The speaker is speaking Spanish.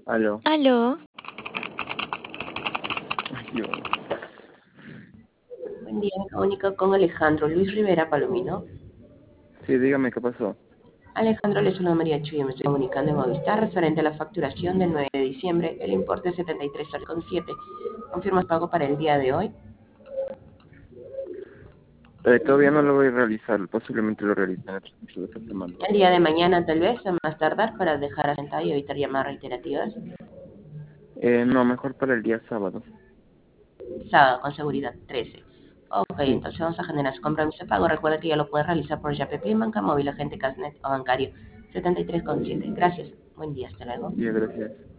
Aló. Aló, Ay, Dios. Buen día, me comunico con Alejandro Luis Rivera Palomino. Sí, dígame qué pasó. Alejandro, le saluda María Chuy, me estoy comunicando en Movistar referente a la facturación del 9 de diciembre. El importe es 73,7. ¿Confirma el pago para el día de hoy? Todavía no lo voy a realizar, posiblemente lo realice en el transcurso de esta semana. El día de mañana tal vez, a más tardar, para dejar asentada y evitar llamadas reiterativas. No, mejor para el día sábado. Sábado, con seguridad, 13. Ok, Sí, entonces vamos a generar su compromiso de pago. Recuerda que ya lo puedes realizar por Yappi, Banca Móvil, Agente Casnet o Bancario. 73,7. Gracias. Buen día, hasta luego. ya, gracias.